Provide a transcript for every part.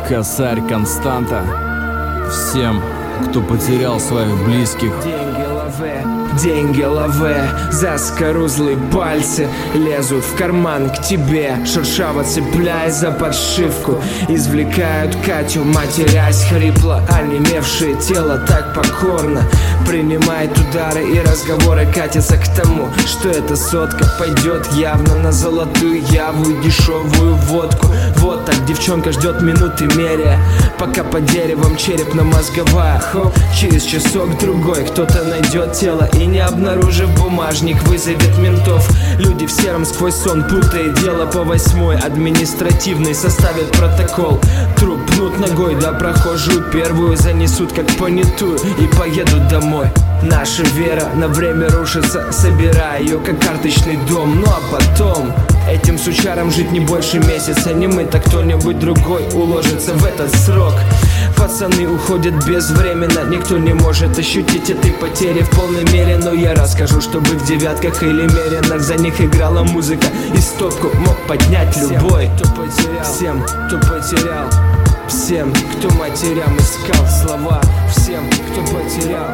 Косарь Константа. Всем, кто потерял своих близких. Деньги лаве, заскорузлые пальцы лезут в карман к тебе, шершаво цепляясь за подшивку. Извлекают Катю, матерясь хрипло. Онемевшее тело так покорно принимает удары, и разговоры катятся к тому, что эта сотка пойдет явно на золотую яву и дешевую водку. Вот так девчонка ждет минуты меря, пока под деревом черепно-мозговая. Хоп, через часок-другой кто-то найдет тело и, не обнаружив бумажник, вызовет ментов. Люди в сером сквозь сон, путая дело по 8-й административный, составят протокол. Труп пнут ногой, да прохожую первую занесут как понятую и поедут домой. Наша вера на время рушится, собирая ее как карточный дом. Ну а потом этим сучарам жить не больше месяца. Не мы, так кто-нибудь другой уложится в этот срок. Пацаны уходят безвременно, никто не может ощутить этой потери в полной мере. Но я расскажу, чтобы в девятках или меренах за них играла музыка, и стопку мог поднять любой. Всем, кто потерял, всем, кто матерям искал слова, всем, кто потерял,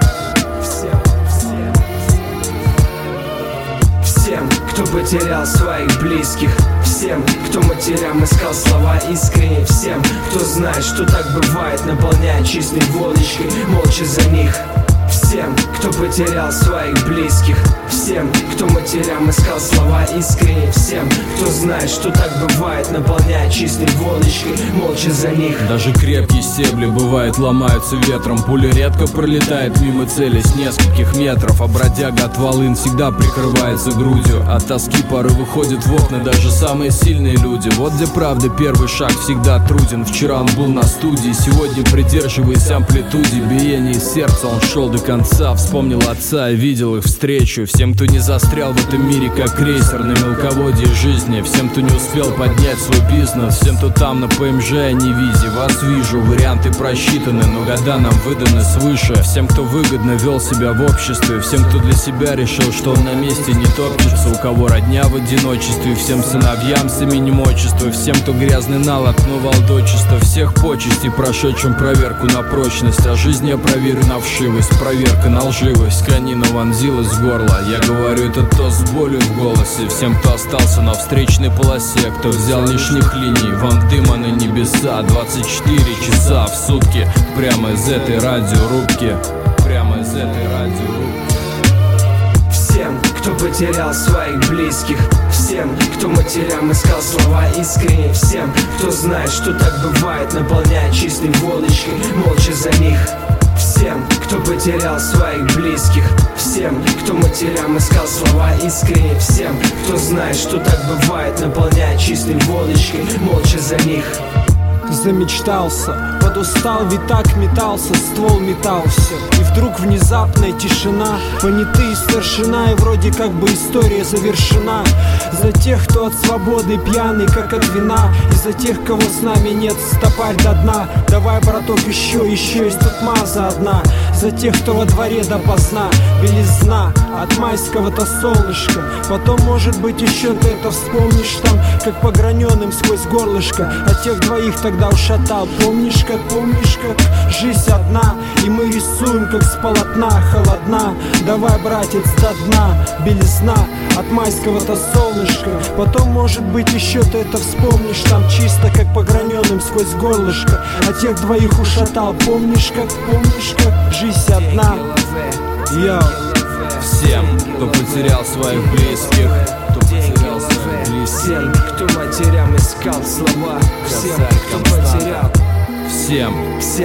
всем, кто потерял своих близких, всем, кто матерям искал слова искренне, всем, кто знает, что так бывает, наполняя чистой водочкой, молча за них. Всем, кто потерял своих близких, всем, кто матерям искал слова искренне, всем, кто знает, что так бывает, наполняя чистой водочкой, молча за них. Даже крепкие стебли, бывает, ломаются ветром. Пуля редко пролетает мимо цели с нескольких метров, а бродяга от волын всегда прикрывается грудью. От тоски поры выходят в окна даже самые сильные люди. Вот где правда первый шаг всегда труден. Вчера он был на студии, сегодня, придерживаясь амплитуде биения сердца, он шел до конца. Вспомнил отца и видел их встречу. Всем, кто не застрял в этом мире как крейсер на мелководье жизни, всем, кто не успел поднять свой бизнес, всем, кто там на ПМЖ, а не визе. Вас вижу, варианты просчитаны, но года нам выданы свыше. Всем, кто выгодно вел себя в обществе, всем, кто для себя решил, что он на месте не топчется, у кого родня в одиночестве, всем сыновьям с именем отчества, всем, кто грязный нал отмывал дочисто, всех почестей, прошедшим проверку на прочность, а жизнь я проверю на вшивость, проверка на лживость. Конина вонзилась в горло, я говорю это тост с болью в голосе. Всем, кто остался на встречной полосе, кто взял лишних линий, вам дыма на небеса. 24 часа в сутки, прямо из этой радиорубки, прямо из этой радиорубки. Всем, кто потерял своих близких, всем, кто матерям искал слова искренне, всем, кто знает, что так бывает, наполняя чистой водочкой, молча за них. Всем, кто потерял своих близких, всем, кто матерям искал слова искренне, всем, кто знает, что так бывает, наполняя чистой водочкой, молча за них. Замечтался, подустал, ведь так метался, ствол метался. И вдруг внезапная тишина, понятые старшина, и вроде как бы история завершена. За тех, кто от свободы пьяный, как от вина, и за тех, кого с нами нет, стопарь до дна. Давай, браток, еще есть тут маза одна. За тех, кто во дворе допоздна, белизна от майского-то солнышка. Потом, может быть, еще ты это вспомнишь там, как по граненым сквозь горлышко. А тех двоих тогда ушатал, помнишь как жизнь одна, и мы рисуем как с полотна. Холодна, давай, братец, до дна, белизна от майского-то солнышка. Потом, может быть, еще ты это вспомнишь там, чисто как по граненым сквозь горлышко. А тех двоих ушатал, помнишь как жизнь одна. Йоу. Всем, кто потерял своих близких, кто потерял своих близких, всем, кто матерям искал слова, всем, кто потерял, всем,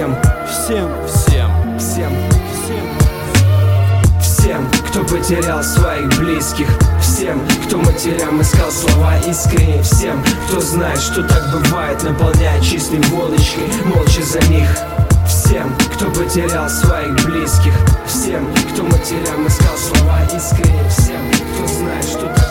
кто потерял своих близких, всем, кто матерям искал слова искренне, всем, кто знает, что так бывает, наполняя чистой водочкой, молча за них. Всем, кто потерял своих близких, всем, кто матерям искал слова искренне, всем, кто знает, что так